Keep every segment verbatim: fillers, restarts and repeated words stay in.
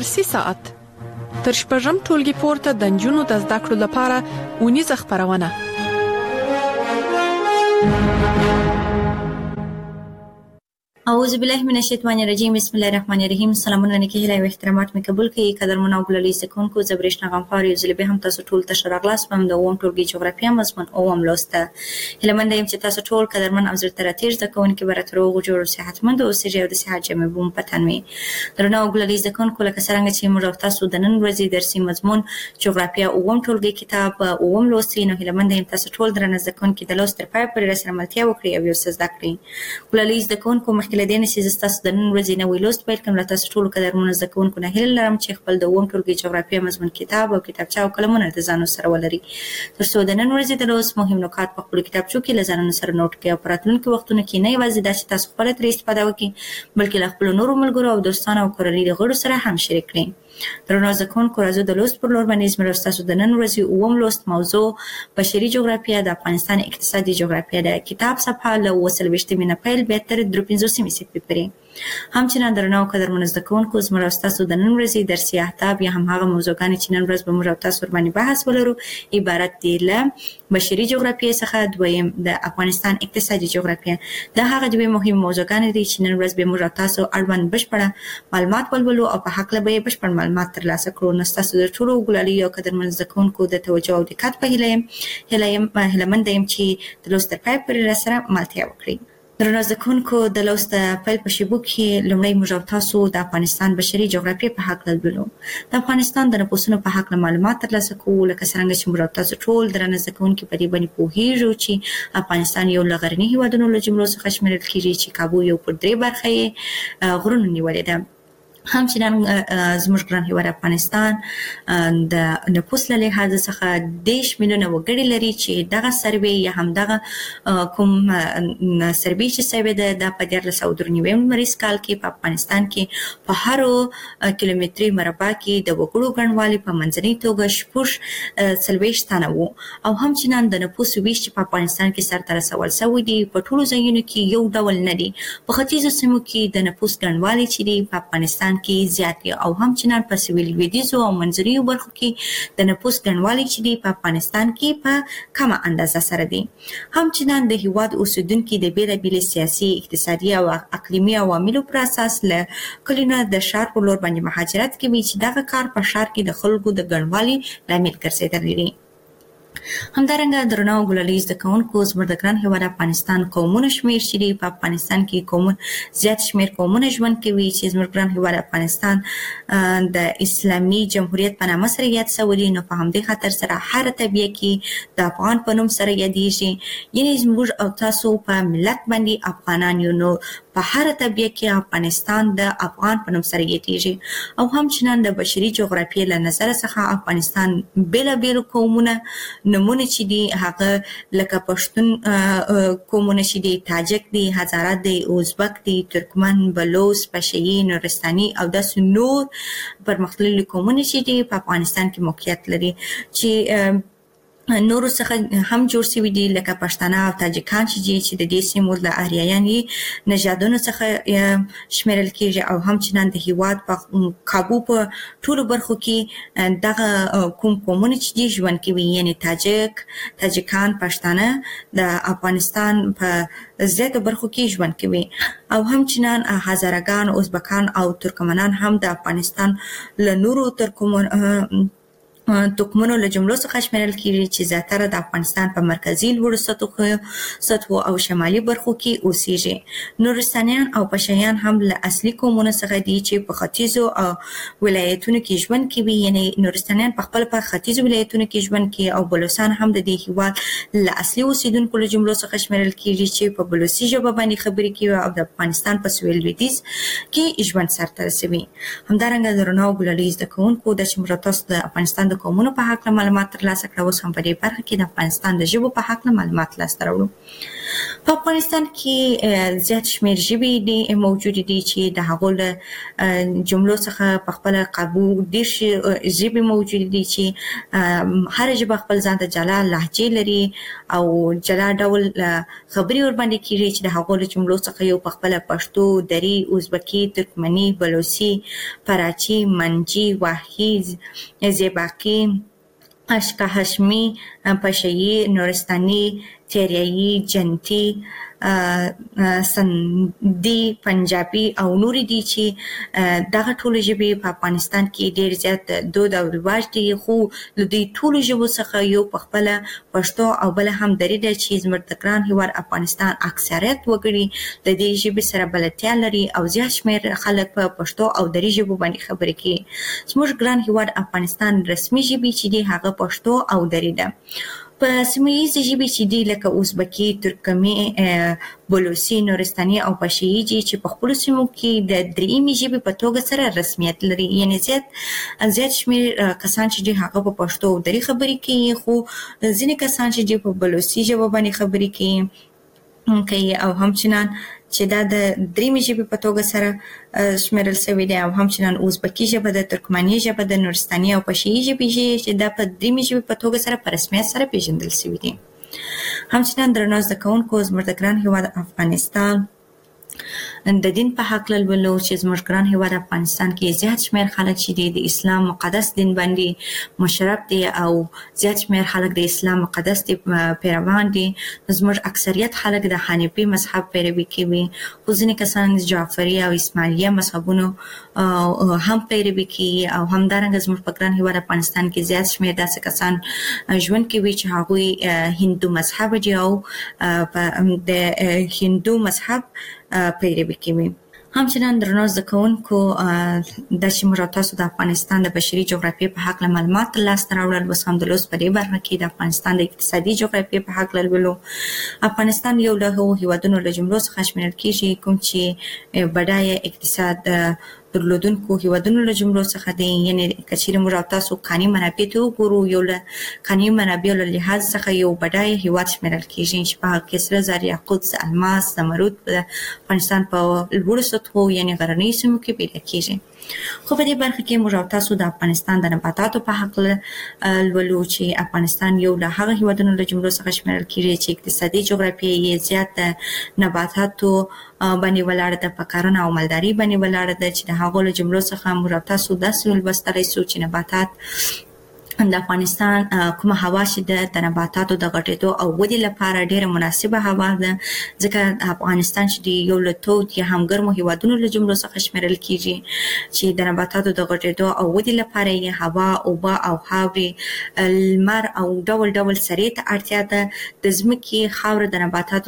درسي ساعت تر شپږم ټولګي پورته د نجونو د زده کړو لپاره اونیزه خپرونه. اعوذ بالله من الشیطان الرجیم. بسم الله الرحمن الرحیم. سلامونه نیکی هیله او احترامات می قبول کړئ. قدرمن او ګلالي سکونکو زبرشنا غمخوار یو ځل به هم تاسو ټول ته شراغلاس پم د اوم ټولګي جغرافیه مضمون اوم لوسته. هیله مند یم چې تاسو ټول قدرمن او زړه تراتیر زده کوونکي براتر او جوړ صحتمند او سجه او د صحت جمع بوم پتن می. درنه او ګلالي سکونکو لکه څنګه چې موږ تاسو د نن ورځې درسي مضمون جغرافیه اوم ټولګي کتاب اوم لوستي نو هیله مند یم تاسو ټول درنه زکونکي د لوست تر پای پورې سره ملتیا وکړي او یو څه زده کړئ. ګلالي زکونکو مخکې له دې چې تاسو د نن ورځې نوې لوست پیل کوم، تاسو ټول قدرمنو زده کوونکو نه هیله لرم چې خپل د اووم ټولګي جغرافیه مضمون کتاب او کتابچه او قلمونه د ځانو سره ولري تر څو د نن ورځې د لوست مهم نکات په خپل کتابچو کې له ځانونو سره نوٹ کړئ او په راتلونکي وختونو کې نه یوازې دا چې تاسو خپل ترې استفاده وکړئ بلکې له خپلو نورو ملګرو او دوستانو او کورنۍ د غړو سره هم شریک کړئ. درنو زده کوونکو راځو د لوست پر لور باندې زموږ تاسو د نن ورځې اووم لوست موضوع بشري جغرافیه د افغانستان اقتصادي جغرافیه ده. کتاب صفحه له اووه څلوېښتمې نه پیل بیا تر درې پنځوسمې صفحې پورې. همچنان درنو قدرمنو زده کوونکو زموږ تاسو د نن ورځې درسي اهداف یا هم هغه موضوعګانې چې نن ورځ به موږ تاسو ور باندې بحث ولرو عبارت دي له بشري جغرافیه څخه، دویم د افغانستان اقتصادي جغرافیه. دا هغه دوه مهم موضوعګانې دي چې نن ورځ به موږ تاسو اړوند بشپړه معلومات ولولو او په حق له به بشپړ معلومات ترلاسه کړو. نو تاسو د ټولو ګلالي او قدرمن زده کوونکو د توجه او دقت په هیله یم هیله هیله مند یم چې د لوست تر پای پورې راسره ملتیا وکړئ. درنو زده کوونکو د لوست پیل په شیبو کې لومړی موږ تاسو د افغانستان بشري جغرافیه په حق لولو. د افغانستان د نفوسونو په حق معلومات ترلاسه کوو لکه څنګه چې موږ تاسو ټول درنه زده کوونکي په دې باندې پوهیږو چې افغانستان یو له غرني هیوادونو له جملو څخه شمیرل کیږي چې کابو یو پر درې برخه یې غرونو نیولې ده. همچنان زموږ ګران هیواد افغانستان د نفوس له لحاظ څخه دېرش میلیونه وګړي لري چې دغه سروې یا هم دغه کوم سروې چې سوې ده دا په دیارلس سوه درې نوي لمریز کال کې په افغانستان کې په هرو کیلومتري مربع کې د وګړو ګڼوالی په منځنۍ توګه شپږ څلوېښت تنه وو او همچنان د نفوس ویش چې په افغانستان کې سرته رسول سوی دي په ټولو ځایونو کې یو ډول نه دي. په ختیځو سیمو کې د نفوس ګڼوالی چې دی په افغانستان کې زیات دي او همچنان په سویل لویدیځو او منځنیو برخو کې د نفوس ګڼوالی چې دی په افغانستان کې په کمه اندازه سره دی. همچنان د هیواد اوسیدونکي د بیلابیلې سیاسي، اقتصادي او اقلیمي عواملو پر اساس له کلیو د ښار په لور باندې مهاجرت کوي چې دغه کار په ښار کې د خلکو د ګڼوالي لامل ګرځېدلی دی. همدارنګه درنو ګلالي زده کوونکو زموږ د ګران هیواد افغانستان قومونه شمیر چې دی په افغانستان کې قومونه زیات شمیر قومونه ژوند کوي چې زموږ ګران هیواد افغانستان د اسلامي جمهوریت په نامه سره یاد سوی دی. نو په همدې خاطر سره هر طبیعه کې د افغان په نوم سره یادیږي، یعنی زموږ او تاسو په ملت باندې افغانان یو. نو په هر طبیعه کې افغانستان د افغان په نوم سره یادیږي او همچنان د بشري جغرافیې له نظر څخه افغانستان بیلابیل قومونه نمونه چې دي هغه لکه پښتون قومونه چې دي، تاجک دي، هزاره دي، ازبک دي، ترکمن، بلوچ، پشهیي، نورستاني او داسې نور پرمختللي قومونه چې دي په افغانستان کې موقعیت لري چې نورو څخه هم جوړ شوي دي لکه پښتانه او تاجکان چې د دې سیمو له آریایاني نژادونو څخه شمیرل کیږي او همچنان د هیواد په کابو په ټولو برخو کې دغه کوم قومونه چې دي ژوند کوي، یعنی تاجک، تاجکان، پښتانه د افغانستان په زیاتو برخو کې ژوند کوي او همچنان هزارهګان، ازبکان او ترکمنان هم د افغانستان له نورو ترکمن توکمونو له جملو څخه شمیرل کیږي چې زیاتره د افغانستان په مرکزي لوړو سطحو سطحو او شمالي برخو کې اوسیږي. نورستانیان او پشهیان هم له اصلي قومونو څخه دي چې په ختیځو او ولایتونو کې ژوند کوي، یعنی نورستانیان په خپل په ختیځو ولایتونو کې ژوند کوي او بلوچستان هم د دې هیواد له اصلي اوسیدونکو له جملو څخه شمیرل کیږي چې په بلوچي ژبه باندې خبرې کوي او د افغانستان په سویل لویدیځ کې ژوند سرته رسوي. همدارنګه درنو ګلالي زده کوونکو د چې موږ تاسو د افغانستان د قومونو په حق معلومات ترلاسه کړو، اوس هم په دې برخه کې د افغانستان د ژبو په حق معلومات ترلاسه راوړو. په افغانستان کې زیات شمېر ژبې دي موجودې دي چې د هغو له جملو څخه په خپله قابو دېرش ژبې موجودې دي چې هره ژبه خپل ځان ته جلا لهجې لري او جلا ډول خبرې ورباندې کېږي چې د هغو له جملو څخه یو په خپله پښتو، دري، ازبکي، ترکمني، بلوچي، فراچي، منجي، واهي، زیباقي، اشکا هشمی، پشهیی، نورستانی، تیریایی، جنتی، سندي، پنجابي او نورې دي چې دغه ټولې ژبې په افغانستان کې ډېر زیات دود او رواج دي، خو له دې ټولو ژبو څخه یو په خپله پښتو او بله هم دري ده چې زموږ د ګران هېواد افغانستان اکثریت وګړي د دې ژبې سره بلدتیا لري او زیات شمېر خلک په پښتو او دري ژبو باندې خبرې کوي. زموږ ګران هېواد افغانستان رسمي ژبې چې دي هغه پښتو او دري ده. په سیمه ییزې ژبې چې دي لکه ازبکي، ترکمي، بلوچي، نورستاني او پشهیي چې په خپلو سیمو کې د درېیمې ژبې په توګه سره رسمیت لري، یعنې زیات زیات شمېر کسان چې دي هغه په پښتو او دري خبرې کوي، خو ځینې کسان چې دي په بلوچي ژبه باندې خبرې کوي کوي او همچنان چې دا د درېیمې ژبې په توګه سره شمېرل شوې دی او همچنان ازبکي ژبه ده، ترکمني ژبه ده، نورستاني او پشهیي ژبې چې دا په درېیمې ژبې په توګه سره په رسمیت سره پېژندل شوي دي. همچنان درنو زده کوونکو، زموږ د ګران هېواد افغانستان د دین په هکله لولو چې زموږ ګران هېواد افغانستان کې زیات شمېر خلک چې دي د اسلام مقدس دین باندې مشرف دي او زیات شمېر خلک د اسلام مقدس دي پیروان دي. زموږ اکثریت خلک د حنفي مذهب پیروي کوي، خو ځینې کسان د جعفري او اسماعیلیه مذهبونو هم پیروي کوي او همدارنګه زموږ په ګران هېواد افغانستان کې زیات شمېر داسې کسان ژوند کوي چې هغوی هندو مذهب دي او د هندو مذهب پیروي کوي. همچنان درنو زده کوونکو، دا چې موږ او تاسو د افغانستان د بشري جغرافیې په هکله معلومات ترلاسه راوړل، اوس هم د لوست په دې برخه کې د افغانستان د اقتصادي جغرافیې په هکله لولو. افغانستان یو له هغو هېوادونو له جملو څخه شمېرل کېږي کوم چې بډایه اقتصاد درلودونکو هېوادونو له جملو څخه دی. یعنې که چېرې موږ او تاسو کاني منابع ته وګورو، یو له کاني منابعو له لحاظ څخه یو بډایه هېواد شمېرل کېږي چې په هغه کې سره زر، یاقوت، الماس، زمرد د افغانستان په لوړو سطحو یعنې غرنیو سیمو کې پیدا کېږي. خو په دې برخه کې موږ او تاسو د افغانستان د نباتاتو په هکله لولو چې افغانستان یو له هغه هېوادونو له جملو څخه شمېرل کېږي چې اقتصادي جغرافیه یې زیات د نباتاتو باندې ولاړه ده، په کرنه او مالداري باندې ولاړه ده چې د هغو له جملو څخه موږ او تاسو داسې ولوستلی شو چې نباتات د افغانستان کومه هوا چې ده د نباتاتو د غټېدو او ودې لپاره ډېره مناسبه هوا ده، ځکه افغانستان چې د یو له تود یا هم ګرمو هېوادونو له جملو څخه شمېرل کېږي چې د نباتاتو د غټېدو او ودې لپاره یې هوا، اوبه او خاورې، لمر او ډول ډول سرې ته اړتیا ده. د ځمکې خاوره د نباتاتو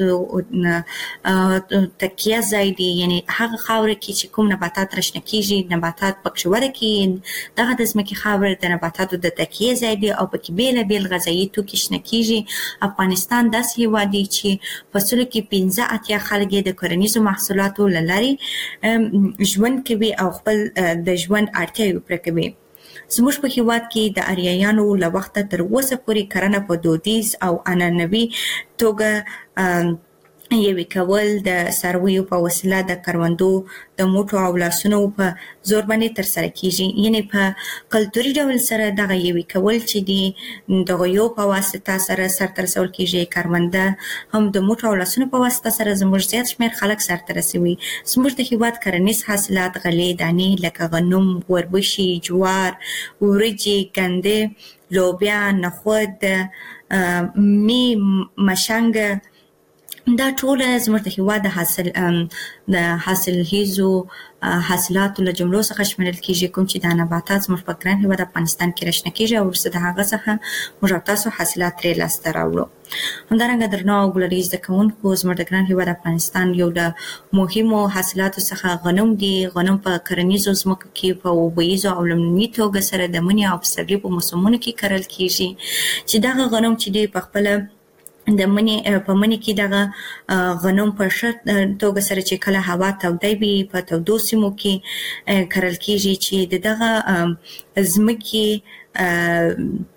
تکیه ځای دی، یعنې هغه خاوره کې چې کوم نباتات راشنه کېږي، نباتات پکې وده کوي، دغه د ځمکې خاوره د نباتاتو د تکیې ځای دی او پکې بېلابېل غذایي توکي شنه کېږي. افغانستان داسې هېواد دی چې په سلو کې پنځه اتیا خلک یې د کرنیزو محصولاتو له لارې ژوند کوي او خپل د ژوند اړتیاوې پوره کوي. زموږ په هېواد کې د اریایانو له وخته تر اوسه پورې کرنه په دودیز او عنعنوي توګه یوې کول د څارویو په وسیله د کروندو د موټو او لاسونو په زور باندې ترسره کېږي. یعنې په کلتوري ډول سره دغه یوې کول چې دي د غویو په واسطه سره سرته رسول کېږي، کرونده هم د موټو او لاسونو په واسطه سره زموږ زیات شمېر خلک سرته رسوي. زموږ د هېواد کرنیز حاصلات غلې، دانې لکه غنم، وربشي، جوار، وریجې، ګندې، لوبیا، نخود، مي، مشنګ، دا ټوله زموږ د هېواد د حاصل د حاصلخیزو حاصلاتو له جملو څخه شمېرل کېږي کوم چې دا نباتات زموږ په ګران هېواد افغانستان کې راشنه کېږي او وروسته د هغه څخه موږ او تاسو حاصلات ترې لاسته راوړو. همدارنګه درنو او ګلري زده کوونکو، زموږ د ګران هېواد افغانستان یو له مهمو حاصلاتو څخه غنم دي. غنم په کرنیزو ځمکو کې په اوبهیزو او لومړني توګه سره د مني او پسرلي په موسمونو کې کرل کېږي چې دغه غنم چې دی په خپله د مني په مني کې دغه غنم په ښه توګه سره چې کله هوا توده وي په تودو سیمو کې کرل کېږي چې د دغه ځمکې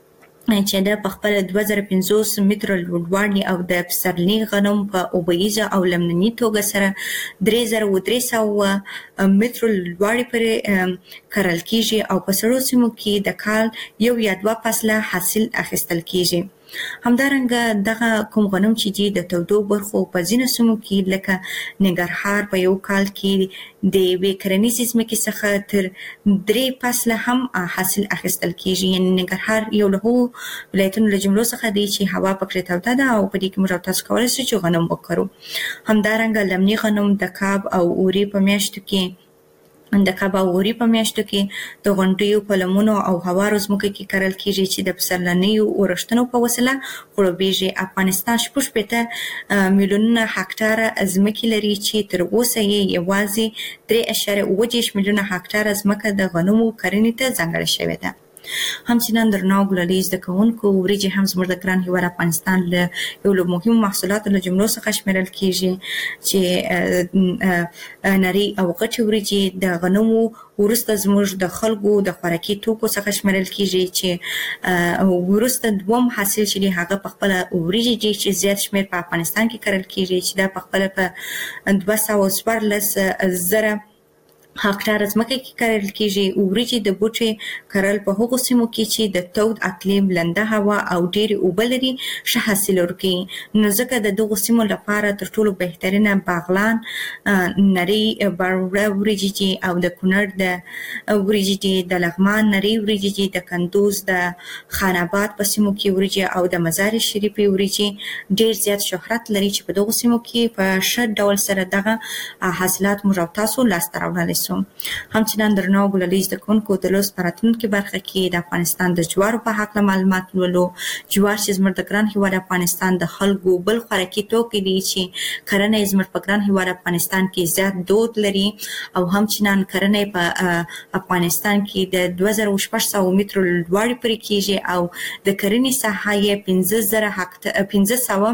چې د خپل دوه زره پنځوس متره لوړوالی او د پسرلي غنم په اوبهیزه او لمنني توګه سره درې زره درې سوه متره لوړوالی پورې کرل کیږي او په سړو سیمو کې د کال یو یا دوه فصله حاصل اخیستل کیږي. همدارنګه دغه کوم غنم چې دي د تودو برخو په ځینو سیمو کې لکه ننګرهار په یو کال کې د یوې کرنیزې ځمکې څخه تر درې فصله هم حاصل اخیستل کیږي. یعنې ننګرهار یو له هغو ولایتونو له جملو څخه دی چې هوا پکې توده ده او په دې کې موږ او تاسو کولی شو چې غنم وکرو. همدارنګه لمني غنم د کاب او اوري په میاشتو کې د کاب او اوري په میاشتو کې د غونډیو په لمنو او هوارو ځمکو کې کرل کیږي چې د پسرلنیو اورښتونو په وسیله خړوبیږي. افغانستان شپږ شپېته میلیونونه هکټاره ځمکې لري چې تر اوسه یې یوازې درې اعشاریه اووه دېرش میلیونه هکټاره ځمکه د غنمو کرنې ته ځانګړې شوې ده. همچنان درنو ګلالي زده کوونکو، وریجې هم زموږ د ګران هېواد افغانستان له یو له مهمو محصولاتو له جملو څخه شمیرل کیږي چې نري او غټې وریجې د غنمو وروسته زموږ د خلکو د خوراکي توکو څخه شمیرل کیږي چې وروسته دوم حاصل چې دی هغه په خپله وریجې دي چې زیات شمیر په افغانستان کې کرل کیږي چې دا په خپله په دوه سوه څوارلس زره هکټاره ځمکه کې کرل کیږي. وریجې د بوټي کرل په هغو سیمو کې چې د تود اقلیم، لنده هوا او ډېرې اوبه لري ښه حاصل ورکوي. نو ځکه د دغو سیمو لپاره تر ټولو بهترینه باغلان نري باروړه وریجې دي او د کونړ د وریجې دي، د لغمان نري وریجې دي، د کندوز د خان آباد په سیمو کې وریجې او د مزار شریفې وریجې ډېر زیات شهرت لري چې په دغو سیمو کې په ښه ډول سره دغه حاصلات موږ او تاسو لاسته راوړلی. همچنان درنو ګلالي زده کوونکو، د لوست په راتلونکي برخه کې د افغانستان د جوارو په هکله معلومات لولو. جوار چې زموږ د ګران هېواد افغانستان د خلکو بل خوراکي توکی دی چې کرنه یې زموږ په ګران هېواد افغانستان کې زیات دود لري او همچنان کرنه یې په افغانستان کې د دوه زره شپږ سوه مترو لوړوالی پورې کیږي او د کرنې ساحه یې پنځه زره پنځه سوه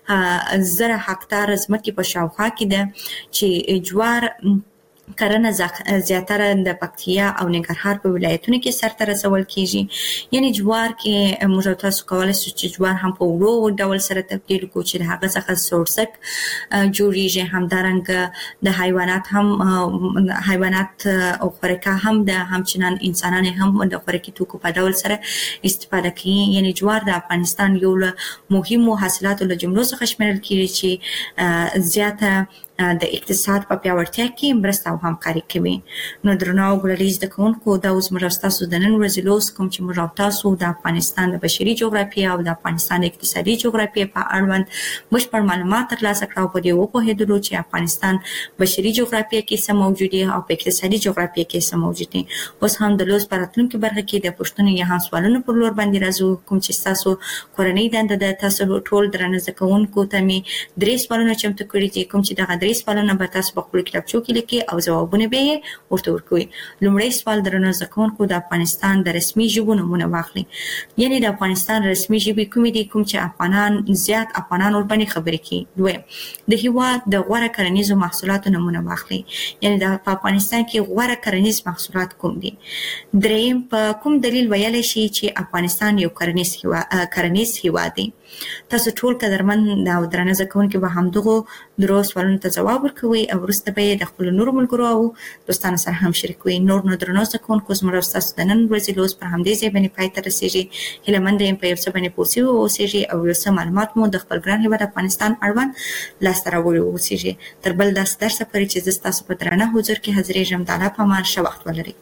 زره هکټاره ځمکې په شاوخوا کې ده چې جوار کرنه زیاتره د پکتیا او ننګرهار په ولایتونو کې سرته رسول کیږي. یعنی جوار کې موږ تاسو کولی شو چې جوار هم په ورو ډول سره تبدیل کړو چې د هغه څخه سورسک جوړیږي. همدارنګه د حیوانات هم حیوانات او خوراکه هم د همچنان انسانان هم د خوراکي توکو په ډول سره استفاده کوي. یعنی جوار د افغانستان یو له مهمو حاصلاتو له جملو څخه شمیرل کیږي چې زیاته د اقتصاد په پیاوړتیا کې مرسته او همکاري کوي. نو درنو ګلالي زده کوونکو، دا اوس موږ ستاسو د نن ورځې لوست کوم چې موږ تاسو د افغانستان د بشري جغرافیې او د افغانستان د اقتصادي جغرافیې په اړوند بشپړ معلومات ترلاسه کړو. په دې وپوهېدلو چې افغانستان بشري جغرافیې کې څه موجود دي او په اقتصادي جغرافیې کې څه موجود دي. اوس هم د لوست په راتلونکي برخه کې د پوښتنو یا هم سوالونو پر لور باندې راځو. کوم چې ستاسو کورنۍ دنده ده، تاسو ټول درنه زده کوونکو ته مې درې سوالونه چمتو کړي دي، کوم چې دغه درې سوالونه به تاسو په خپلو کتابچو کې لیکئ او ځوابونه به یې ورته ورکوئ. لومړی سوال درنو زده کوونکو، د افغانستان د رسمي ژبو نومونه واخلئ. یعنې د افغانستان رسمي ژبې کومې دي کوم چې افغانان زیات افغانان ورباندې خبرې کوي. دویم، د هېواد د غوره کرنیزو محصولاتو نومونه واخلئ. یعنې د په افغانستان کې غوره کرنیز محصولات کوم دي. دریم، په کوم دلیل ویلی شي چې افغانستان یو کرنیز کرنیز هېواد دی. تاسو ټول قدرمن او درنه زده کوونکي به همدغو درو سوالونو ته ځواب ورکوئ او وروسته به یې د خپلو نورو ملګرو او دوستانو سره هم شریکوئ. نور نو درنو زده کوونکو، زموږ او ستاسو د نن ورځې لوست پر همدې ځای باندې پای ته رسېږي. هیله منده یم په یو څه باندې پوه سوي واوسېږئ او یو څه معلومات مو د خپل ګران هېواد افغانستان اړوند لاسته راوړي واوسېږي. تر بل داسې درسه پورې چې زه ستاسو په درانه حضور کې حاضرېږم، د الله په امان، ښه وخت ولرئ.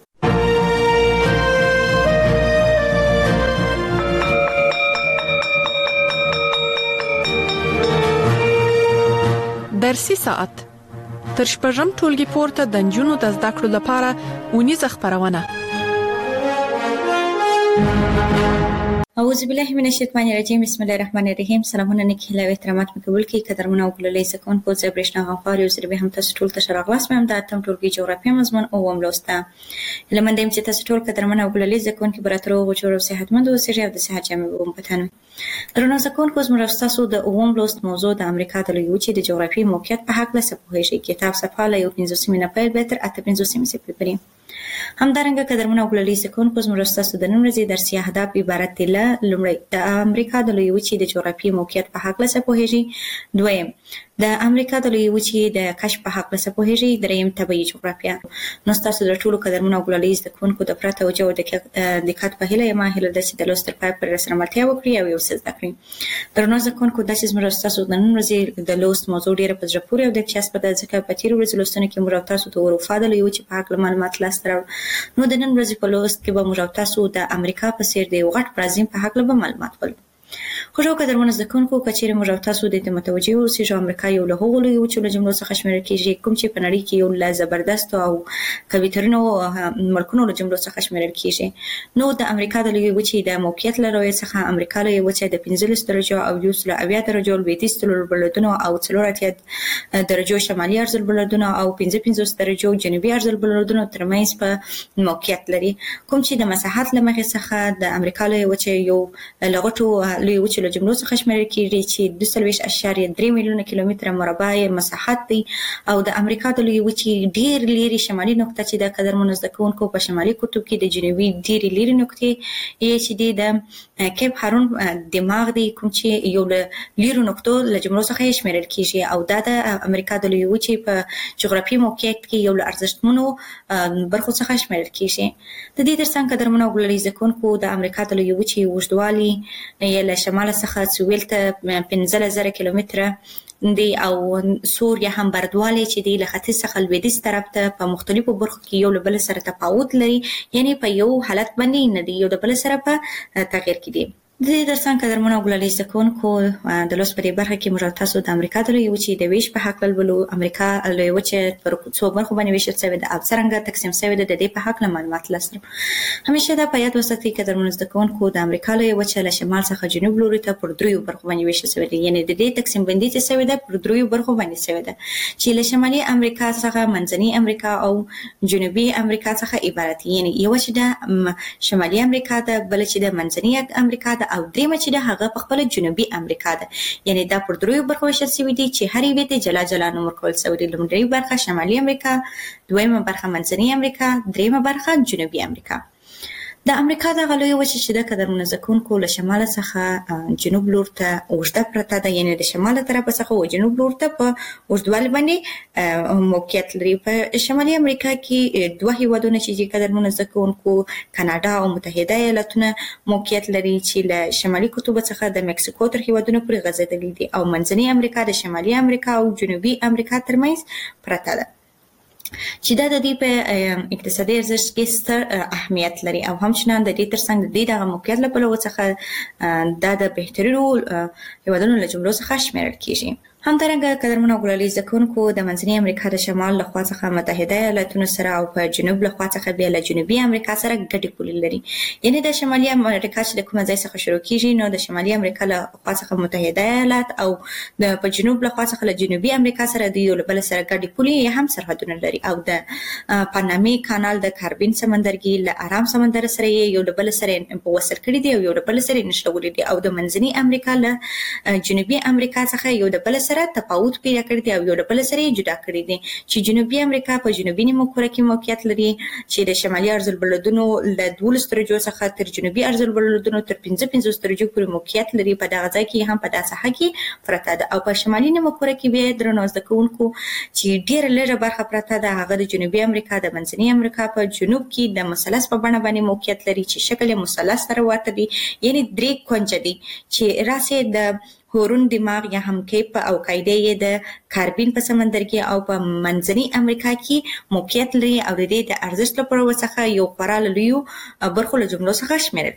درسي ساعت تر شپږم ټولګي پورته د نجونو د زده کړو لپاره اونیزه خپرونه. اعوذ بالله من الشیطان الرجیم، بسم الله الرحمن الرحیم. سلامونه نیک هیله او احترامات مې قبول کړئ. قدرمنه او ګلالي زده کوونکو، زه برېښنا غفار یو ځل بیا هم تاسو ټول ته ښه راغلاست وایم. د اتم ټولګي جغرافیه مضمون اووم لوست ته. هیله منده یم چې تاسو ټول قدرمنه او ګلالي زده کوونکي به راته روغ او جوړ او صحتمند اوسېږئ او د صحت جامې به مو په تن وي. درنو زده کوونکو، زموږ او ستاسو د اووم لوست موضوع د امریکا د لویې وچې د جغرافیې موقعیت په هکله څه پوهېږئ. کتاب صفحه له یو پنځوسمې نه پیل به تر اته پنځوسمې صفحې پورې. همدارنګه قدرمن او ګلالي سکونکو زموږ ستاسو د نن ورځې درسي اهداف عبارت دي له لومړی د امریکا د لویې وچې د جغرافیایي موقعیت په هکله څه پوهیږئ، دویم د امریکا د لویې وچې د کشف په هکله څه پوهیږئ، دریم طبیعي جغرافیه. نو ستاسو د ټولو قدرمن او ګلالي زده کوونکو د پوره توجه او دقت په هیله یم هیله ده چې د لوست تر پایه پورې راسره ملتیا وکړي او یو څه زده کړي. درنو زده کوونکو دا چې زموږ ستاسو د نن ورځې د لوست موضوع ډېره په زړه پورې او دلچسپه ده ځکه په تېرو ورځو لوستونو کې موږ او تاسو د اروپا د لویې وچې په هکله معلومات لاسته راوړل. نو د نن ورځې په لوست کې به موږ او تاسو د امریکا په څېر د یو غټ برازیل په هکله به معلومات ولرو. خوږو قدرمنو زده کوونکو که چیرې موږ او تاسو د دې متوجه اوسئ چې امریکا یو له هغو لویو وچو له جملو څخه شمیرل کېږي کوم چې په نړۍ کې یو له زبردستو او قوی‌ترینو ملکونو له جملو څخه شمیرل کېږي. نو د امریکا د لویې وچې د موقعیت له رویې څخه امریکا لویې وچه د پنځلس درجو او یو سل اویا درجو لویدیځ څلوربلدونو او څلور اتیا درجو شمالي عرضالبلدونو او پنځه پنځوس درجو جنوبي عرضالبلدونو ترمنځ په موقعیت لري، کوم چې د مساحت له مخې څخه د امریکا لویې وچې یو له غټو لویې وچې له جملو څخه شمیرل کېږي چې دوه څلوېښت اعشاریه درې میلیونه کیلومتره مربع مساحت دی. او د امریکا د لویې وچې ډېر لیرې شمالي نقطه چې د قدرمنو زده کوونکو په شمالي قطب کې د جنوبي ډېرې لیرې نقطې یې چې دی د کیپ هارون دماغ دی کوم چې یو له لیرو نقطو له جملو څخه یې شمیرل کېږي او دا د امریکا د لویې وچې په جغرافیایي موقعیت کې یو له ارزښتمنو برخو څخه شمیرل کېږي. د دې ترڅنګ قدرمنو او ګلالي زده کوونکو د امریکا د لویې وچې اوږدوالی یې له شماله څخه څوېل ته پنځلس زره کیلومتره دی او سور یا هم بردوالی چې دی له ختیځ څخه لویدیځ طرف ته په مختلفو برخو کې یو له بل سره تفاوت لري، یعنی په یو حالت باندې نه دی، یو د بل سره په تغیر کې دی. د دې ترڅنګ قدرمنو او ګلالي زده کوونکو د لوست په دې برخه کې موږ او تاسو د امریکا د لویې وچې د ویش په هکله لولو. امریکا لویې وچه پر څو برخو باندې ویشل شوې ده او څرنګه تقسیم شوې ده د دې په هکله معلومات لاسته راوړو. همیشه دا په یاد وساتئ قدرمنو زده کوونکو د امریکا لویې وچه له شمال څخه جنوب لوري ته پر دریو برخو باندې ویشل شوې ده، یعنی د دې تقسیم بندي چې شوې ده پر دریو برخو باندې شوې ده چې له شمالي امریکا څخه منځنۍ امریکا او جنوبي امریکا څخه عبارت دي، یعنی یو چې د شمالي امریکا ده، بل چې د منځنۍ امریکا ده او درېیمه چې د هغه په خپل جنوبي امریکا ده. یعنی دا پر دریو برخو ویشل شوي دي چې هر یوې ته جلا جلا نوم ورکول شوی دی. لومړۍ برخه شمالي امریکا، دویمه برخه منځنۍ امریکا، دریمه برخه جنوبي امریکا. د امریکا دغه لویه وچه چې د قدرمنو زده کوونکو له شماله څخه جنوب لور ته اوږده پرته ده، یعنې د شماله طرفه څخه و جنوب لور ته په اوږدوالي باندې موقعیت لري. په شمالي امریکا کې دوه هیوادونه چې قدرمنو زده کوونکو کاناډا او متحده ایالتونه موقعیت لري چې له شمالي قطب څخه د مکسیکو تر هیوادونو پورې غځېدلي دي او منځنۍ امریکا د شمالي امریکا او جنوبي امریکا ترمنځ پرته ده چې دا د دې په اقتصادي ارزښت کې ستر اهمیت لري او همچنان د دې ترڅنګ د دې دغه موقعیت له پلوه څخه دا د بهترینو هیوادونو له جملو څخه شمیرل کېږي. همدارنګه قدرمنو او ګلالي زده کوونکو د منځنۍ امریکا د شمال له خوا څخه متحده ایالتونو سره او په جنوب له خوا څخه بیا له جنوبي امریکا سره ګډې پولې لري. یعنې د شمالي امریکا چې د کومه ځای څخه شروع کېږي نو د شمالي امریکا له خوا څخه متحده ایالات او د په جنوب له خوا څخه له جنوبي امریکا سره د یو له بل سره ګډې پولې هم سرحدونه لري او د پانامې کانال د کاربین سمندرګي له ارام سمندر سره یو له بل سره په وصل کړي دي او یو له بل سره نښلولي دي او د منځنۍ امریکا له جنوبي امریکا څخه یو د بل سره تفاوت پیدا کړی دی او یو له بل سره یې جدا کړی دی چې جنوبي امریکا په جنوبي نیمه کره کې موقعیت لري چې د شمالي عرضالبلدونو له دولس درجو څخه تر جنوبي عرضالبلدونو تر پنځه پنځوس درجو پورې موقعیت لري. په دغه ځای کې هم په داسې ساحه کې پرته ده او په شمالي نیمه کره کې بیا درنو زده کوونکو چې ډېره لږه برخه پرته ده هغه د جنوبي امریکا د منځنۍ امریکا په جنوب کې د مثلث په بڼه باندې موقعیت لري چې شکل یې مثلث سره ورته دی، یعنی درې کونجه دي چې راسې د هورون دماغ یا هم کیپ او قاعده یې د کاربین په سمندرګي او په منځنۍ امریکا کې موقعیت لري او د دې د ارزښت لپاره څخه یو خورا لویو برخو له جملو څخه شمیرل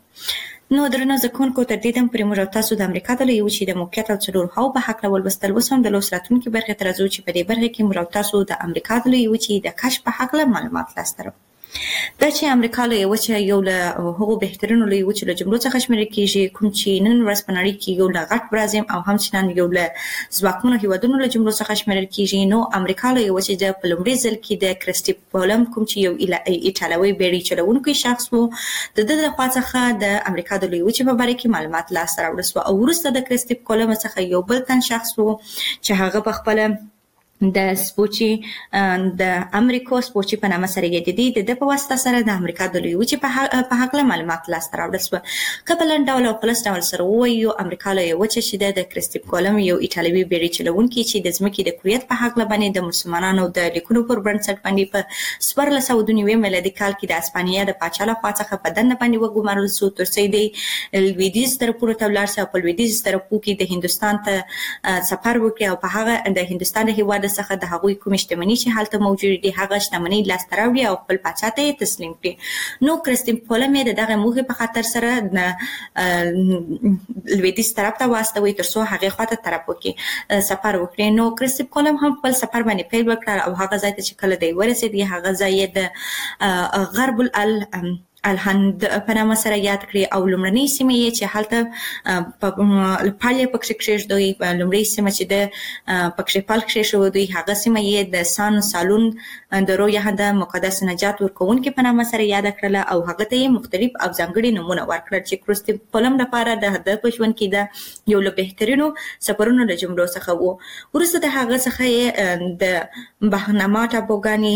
کېږي. نو درنو زده کوونکو تر دې دم پورې موږ او تاسو د امریکا د لویې وچې د موقعیت او څلورو هاوو په هکله ولوستل. اوس هم د لوست راتلونکي برخې ته راځو چې په دې برخه کې موږ او تاسو د امریکا د لویې وچې د کشف په هکله معلومات لاسته راوړو. دا چې امریکا لویه وچه یو له هغو بهترینو لویو وچو له جملو څخه شمیرل کېږي کوم چې نن ورځ په نړۍ کې یو له غټ برازیم او همچنان یو له ځواکمنو هیوادونو له جملو څخه شمیرل کېږي. نو امریکا لویه وچه د په لومړي ځل کې د کریسټوف کولمب کوم چې یو ایټالوي بیړۍ چلوونکی شخص و د ده له خوا څخه د امریکا د لویې وچې په باره کې معلومات لاسته راوړل سوه او وروسته د کریسټوف کولمب څخه یو بل تن شخص و چې هغه په خپله د سپوچي د امریکا سپوچي په نامه سره یادېدي د په واسطه سره د امریکا د لوی وچې په حق له معلومات لاسته راوړل شو. کبلن ډول او خلاص ډول سره وایو امریکا له وچې چې د کریستوف کولم یو ایټالوي بیړۍ چلونکي چې د ځمکې د کریت په حق له باندې د مسلمانانو د لیکونو پر بنسټ باندې په سپارلس او د نیوي میلادي کال کې د اسپانیا د پاچا له خوا څخه په دنه باندې وګمارل شو تر څو د لویدیز طرفونو ته ولاړ شي او په لویدیز طرفو کې د هندستان ته سفر وکړي او په هغه د هندستان د هیواد څخه د هغوی کوم شتمنۍ چې حالت موجود دي هغه شتمنۍ لاسته راوړي او خپل پاچا ته تسلیم کړي. نو کریستوف کولم د دغه موخې په خاطر سره لویدیځ طرف ته واستوي تر څو هغه خواته طرف وکړي سفر وکړي. نو کریستوف کولم هم خپل سفر باندې پیل وکړ او هغه ځای ته چې کله دی ورسېد هغه ځای د غرب ال الهند په نامه سره یاد کړی او لومړنۍ سیمه یې چې هلته په پالې پکې کېښ دوی لومړنۍ سیمه چې د پکې پال کېښ شو دوی هغه سیمه یې د سان سالون د رویا د مقدس نجات ورکوونکي په نامه سره یاد کړل او هغه ته مختلف او ځانګړي نمونه ورکړل چې کریستوف کولم لپاره د هدف پښون کې د یو له بهترینو سفرونو له جملو څخه وو. ورسته د هغه څخه د بهنما ټاپوګانې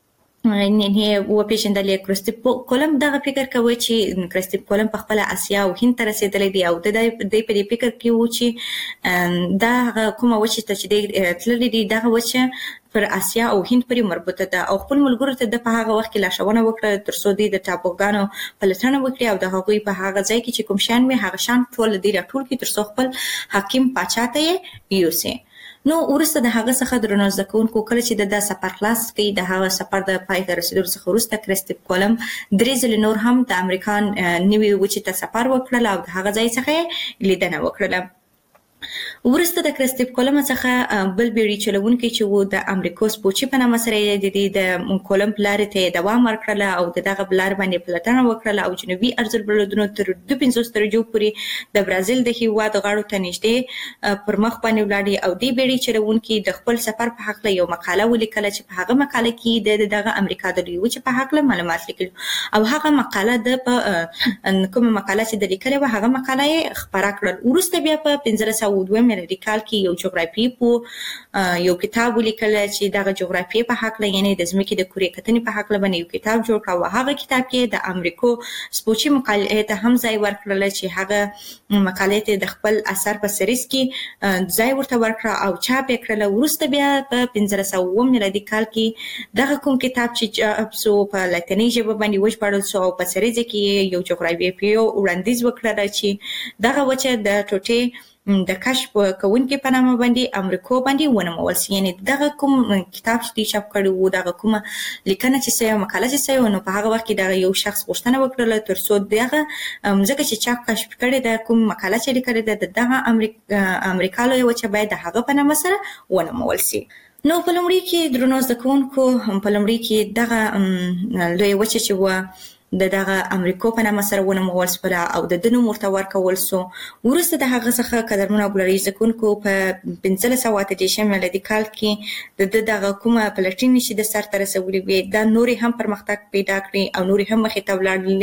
نه و پیژندل. کریستوف کولم دغه فکر کوي چې کریستوف کولم په خپل اسیا او هند ته رسیدلی دی او د دې په دې فکر کې و چې دا کومه وچه ته چې تللی دی دغه وچه پر اسیا او هند پورې مربوطه ده او خپل ملګرو ته د په هغه وخت کې لارښوونه وکړه تر څو د ټاپوګانو پلټنه وکړي او د هغوی په هغه ځای کې چې کوم شان وي هغه شان ټول دی راټول کړي تر څو خپل حاکم پاچا ته یې یوسي. نو ورسته د هغه څخه درنو زده کوونکو کله چې د سفر خلاص کړي د هغه سفر د پای ته رسیدو څخه وروسته کریستوف کولم درې ځلې نور هم د امریکا نوي وچې ته سفر وکړل او د هغه ځای څخه لیدنه وکړله. ورسته د کریستوف کولم څخه بل بیړۍ چلونکي چې وو د امریکا سپوچي په نامه سره یې د کولم پلار ته دوام ورکړل او دغه بلار باندې پلټنه وکړل او جنوبي ارزل بلدونو تر دوه پنځوس درجو پورې د برازیل د هیواد غاړو ته نږدې پر مخ باندې ولاړ او د بیړۍ چلونکي د خپل سفر په حق له یو مقاله ولیکله چې په هغه مقاله کې د دغه امریکا د لوی وچې په حق له معلومات لیکل او هغه مقاله د کومه مقاله چې د لیکلې و هغه مقاله یې خبره کړل. ورسته بیا په پنځلس سوه دوه میلادي کال کې یو جغرافي په یو کتاب ولیکل چې دغه جغرافي په حق له یعنی د ځمکې د کورې کتنې په حق له باندې یو کتاب جوړ کړ او هغه کتاب کې د امریکا سپوچي مقالې ته هم ځای ورکړل چې هغه مقالې ته د خپل اثر په سریز کې ځای ورته ورکړ او چاپ یې کړل. ورسته بیا په پنځلس سوه اووه میلادي کال کې دغه کوم کتاب چې چاپ شو په لاتیني ژبه باندې وژباړل شو او په سریز کې یو جغرافي وړاندیز وکړل چې دغه وچه د ټوټې د کشف کوونکي په نامه باندې امریکا باندې ونومول شي. یعنی دغه کوم کتاب چې چاپ کړی وو دغه کومه لیکنه چې سوی مقاله چې سوی نو په هغه وخت کې دغه یو شخص غوښتنه وکړله تر څو دغه ځکه چې چا کشف کړی د کوم مقاله چې لیکلې ده د دغه امریکا امریکا لوی وچه باید د هغه په نامه سره ونومول شي. نو په لومړي کې درنو زده کوونکو په لومړي کې دغه لوی وچه چې و د دغه امریکا په نامه سره ونومول شوه او د دنو مرته ورکول شو. ورسته د هغه څخه قدرمنو او ګلري زده کوونکو په پنځلس سوه اته دېرشم میلادي کال کې د دغه کومه پلټنې چې د سر ته رسولې وې دا نورې هم پرمختګ پیدا کړي او نورې هم مخې ته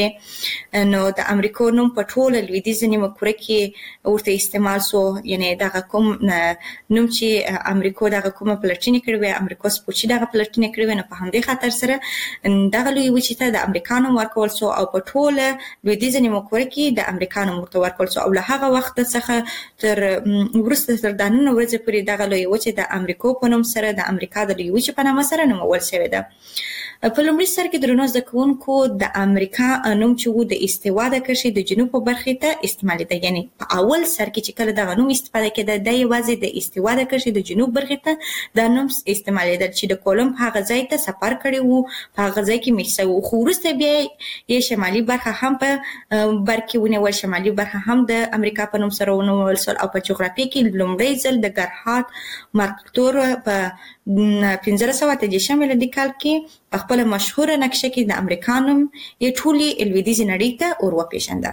ولاړلې. نو د امریکا نوم په ټوله لویدیځه نیمه کره کې ورته استعمال شو. یعنی دغه کوم نوم چې امریکا دغه کومه پلټنې کړې وې امریکا سپوچي دغه پلټنې کړې وې نو په همدې خاطر سره دغه لوی وچې ته د امریکا نوم ورکول شو او په ټوله لویدیځه نیمه کره کې د امریکا نوم ورته ورکول شو او له هغه وخت څخه تر وروسته تر دا نن ورځې پورې دغه لوی وچه د امریکا په نوم سره د امریکا د لوی وچې په نامه سره نومول شوې ده. په لومړي سر کې درنو زده کوونکو د امریکا نوم چې وو د استوا د کرښې د جنوب په برخې ته استعمالېده. یعنی په اول سر کې چې کله دغه نوم استفاده کېده د یوازې د استوا د کرښې د جنوب برخې ته دا نوم استعمالېده چې د کولم هغه ځای ته سفر کړی وو په هغه ځای کې میشته وو. خو وروسته بیا یې شمالي برخه هم په بر کې ونیول شمالي برخه هم د امریکا په نوم سره ونومول شول او په جغرافیه کې لومړی ځل د ګرهارد مارکتور په پنځلس سوه اته دېرشم میلادي کال کې په خپله مشهوره نقشه کې د امریکا نوم یې ټولې لویدیځې نړۍ ته ور وپېژنده.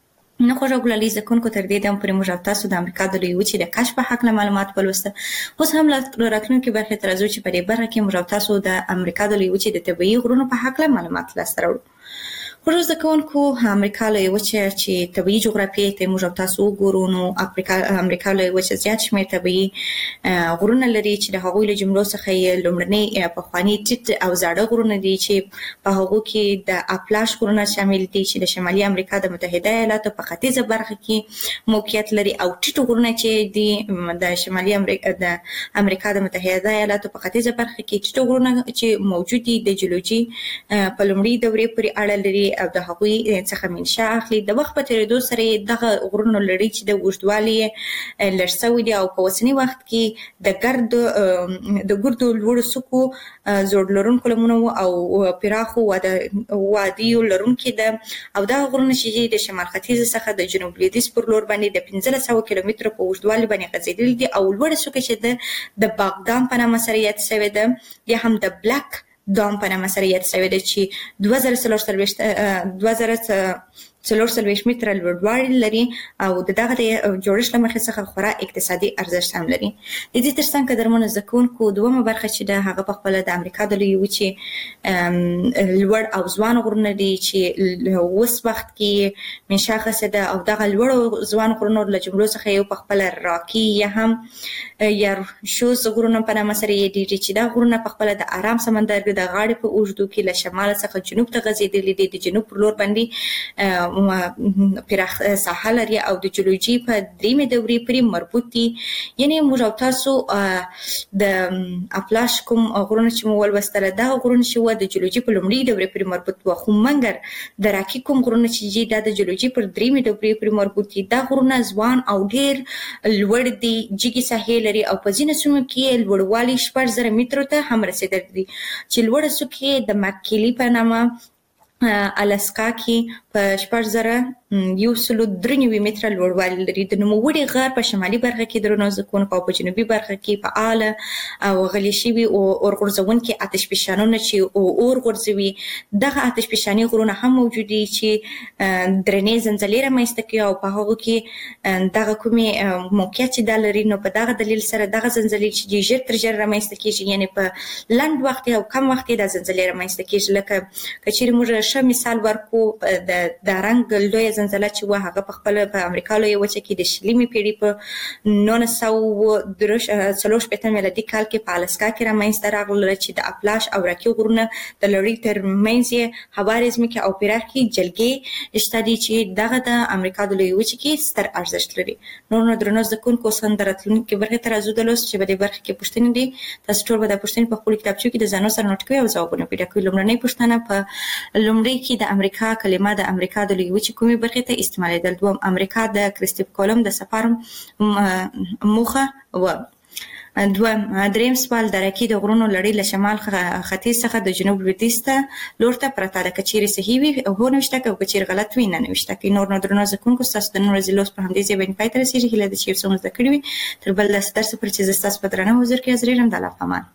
نو خوږو ګلالي زده کوونکو تر دې دمه پورې موږ او تاسو د امریکا د لوی وچې د کشف په هکله معلومات ولوسته. اوس هم له راتلونکې برخې ته راځو چې په دې برخه کې موږ او تاسو د امریکا د لوی وچې د طبیعي غرونو په هکله معلومات لاسته راوړو. خو زده کوونکو امریکا لویه وچه چې طبیعي جغرافیې ته موږ تاسو وګورو نو امریکا امریکا لویه وچه زیات شمېر طبیعي غرونه لري چې د هغوی له جملو څخه یې لومړني پخواني ټیټ او زاړه غرونه دي چې په هغو کې د اپلاش غرونه شامل دي چې د شمالي امریکا د متحده ایالاتو په ختیځه برخه کې موقعیت لري او ټیټ غرونه چې دي د شمالي امریکا د امریکا د متحده ایالاتو په ختیځه برخه کې ټیټ غرونه چې موجود دي د جیولوژي په لومړي دورې پورې اړه لري او د هغوی څخه منشأ اخلي. د وخت په تیریدو سره دغه غرونو لري چې د اوږدوالي لږ شوی دي او په اوسني وخت کې د ګرد د ګردو لوړو څوکو زوړ لرونکو لمنو او پراخو وادیو لرونکي ده او دا غرونه چې د شمال ختیځ څخه د جنوب لویدیځ پر لور باندې د پنځلس سوه کیلومترو په اوږدوالي باندې غځېدلي دي او لوړه څوکه چې د د باغدام په نامه سره یاد شوې ده یا هم د بلاک دام په نامه سره یاد شوې ده چې دوه زره څلور څلوېښت دوه زره څلور څلوېښت متره لوړوالی لري او د دغه د جوړښت له مخې څخه خورا اقتصادي ارزښت هم لري. د دې ترڅنګ قدرمنو زده کوونکو دومره برخه چې ده هغه په خپله د امریکا د لویې وچې لوړ او ځوان غرونه دي چې اوس وخت کې منشا اخیستې ده او دغه لوړو ځوان غرونو له جملو څخه یو په خپله راکي یا هم یارشوز غرونه په نامه سره یادېږي چې دا غرونه په خپله د ارام سمندر د غاړې په اوږدو کې له شماله څخه جنوب ته غځېدلي دي د جنوب پر لور باندې پراخ ساحه لري او د جیولوژي په دریمې دورې پورې مربوط دي. یعنی موږ او تاسو د اپلاش کوم غرونه چې مو ولوستله دغه غرونه چې وه د جیولوژي په لومړۍ دورې پورې مربوط وه خو مګر د راکي کوم غرونه چې دي دا د جیولوژي پر دریمې دورې پورې مربوط دي. دا غرونه ځوان او ډېر لوړ دي جګې ساحې لري او په ځینو سیمو کې لوړوالی شپږ زره مترو ته هم رسېدلی دي چې لوړه څوکې د مککیلي په نامه الاسکا کې په شپږ زره یو سلو درې نوي متره لوړوالی لري. د نوموړي غر په شمالي برخه کې درنو زده کوونکو او په جنوبي برخه کې فعاله او غلي شوي اور غورځونکي آتش فشانونه چې اور غورځوي دغه آتش فشاني غرونه هم موجود دي چې درنې زلزلې رامنځته کوي او په هغو کې دغه کومې موقعیت چې دا لري نو په دغه دلیل سره دغه زلزلې چې ژر تر ژره رامنځته کېږي یعنې په لنډ وخت او کم وخت دا زلزلې رامنځته کېږي. لکه که چیرې موږ ښه مثال ورکو د د رنګ لویه زلزله چې وه هغه په خپله په امریکا لویه وچه کې د شلمې پېړۍ په نولس سوه څلور شپېته میلادي کال کې په الاسکا کې رامنځته راغله چې د اپلاش او راکي غرونه د لړۍ تر منځ یې هوارې ځمکې او پراخې جلګې شته دي چې دغه د امریکا د لویې وچې کې ستر ارزښت لري. نور نو درنو زده کوونکو اوس هم د راتلونکې برخې ته راځو د لوست چې په دې برخه کې پوښتنې دي. تاسو ټول به دا پوښتنې په خپلو کتابچو کې د ځانو سره نوټ کوئ او ځوابونه پیدا کوئ. لومړنۍ پوښتنه په لومړۍ کې د امریکا کلمه د امریکا د لویې وچې کومې برخې ته استعمالېدل؟ دوم امریکا د کریسټوف کولمب د سفر موخه و. دوم دریم سوال د راکي د غرونو لړۍ له شمال ختیځ څخه د جنوب لویدیځ ته لور ته پرته ده که چیرې صحیح وي هو نوشته کوي او که چیرې غلط وي نه نوشته کوي. نور نو درنو زده کوونکو ستاسو د نن ورځې لوست په همدې ځای باندې پای ته رسېږي. هیله ده چې یو څه مو زده کړي وي. تر بل داسې درسه پورې چې زه ستاسو په درنه حضور کې حاضرېږم د الله په امان.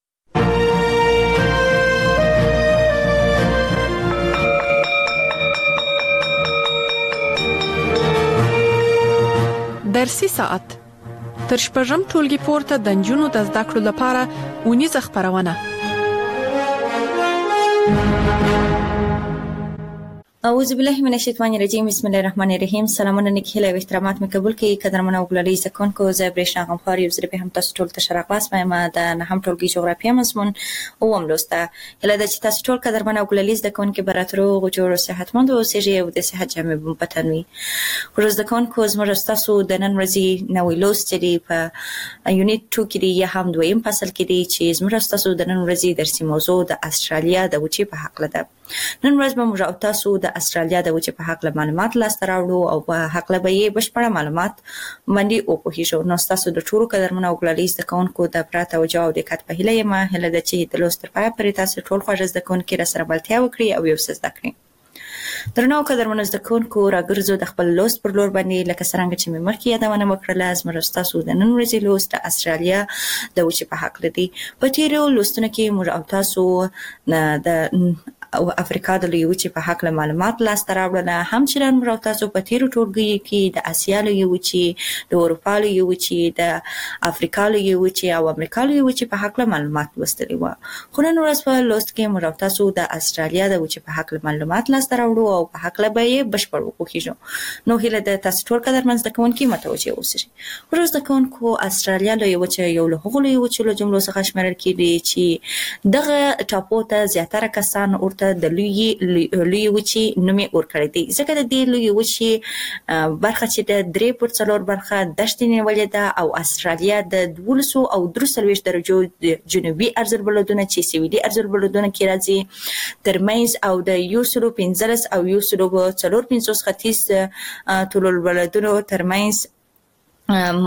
درسي ساعت تر شپږم ټولګي پورته د نجونو د زده کړو لپاره اونیزه خپرونه. اعوذ بالله من الشیطان الرجیم بسم الله الرحمن الرحیم. سلامونه نیک هیله او احترامات مې قبول کړئ. قدرمن او ګلالي زده کوونکو زه برېښنا غمخوار یو ځل بیا هم تاسو ټول ته ښه راغلاست وایم د نهم ټولګي جغرافیه مضمون اووم لوست ته. هیله ده چې تاسو ټول قدرمن او ګلالي زده کوونکي به راته روغ جوړ او صحتمند واوسېږئ او د صحت جامې به مو په تن وي. خو زده کوونکو زموږ ستاسو د نن ورځې نوی لوست چې دی په یونټ ټو کې دی یا هم دویم فصل کې دی چې زموږ ستاسو د نن ورځې درسي موضوع د استرالیا د وچې په هکله ده. نن ورځ به موږ او تاسو د استرالیا د وچې په هکله معلومات لاسته راوړو او په هکله به یې بشپړه معلومات باندې وپوهیږو. نو ستاسو د ټولو قدرمنو او ګلالي زده کوونکو د پوره توجه او دقت په هیله یم. هیله ده چې د لوست تر پایه پورې تاسو ټول خوږ زده کوونکي راسره بلدتیا وکړي او یو څه زده کړئ. درنو قدرمنو زده کوونکو راګرځو د خپل لوست پر لور باندې لکه څرنګه چې مې مخکې یادونه وکړله زموږ ستاسو د نن ورځې لوست د استرالیا د وچې په هکله دی. په تېرو لوستونو کې موږ او تاسو د او افریقا د لویې وچې په هکله معلومات لاسته راوړل. همچنان موږ تاسو په تیرو ټولګیو کې د اسیا لویې وچې، د اروپا لویې وچې، د افریقا لویې وچې او امریکا لویې وچې په هکله معلومات لوستلي وو. خو نن ورځ په لوست کې موږ تاسو د استرالیا د وچې په هکله معلومات لاسته راوړو او په هکله به یې بشپړ وکوهیږو. نو هیله ده تاسو ټول قدرمن زده کوونکي متوجه اوسئ. ورځ زده کوونکو استرالیا لویې وچې یو له هغو لویې وچو له جملو څخه شمیرل کېږي چې دغه ټاپو ته زیاتره کسان ورته د لویې لویې وچې نوم یې ورکړی دی، ځکه د دې لویې وچې برخه چې د درې پر څلور برخه دښتې نیولې ده او استرالیا د دولسو او درې څلوېښت درجو جنوبي ارزربلدونه چې سویلي ارزربلدونه کې راځي ترمنځ او د یو سلو پنځلس او یو سلو څلور پنځوس ختیځ طول البلدونو ترمنځ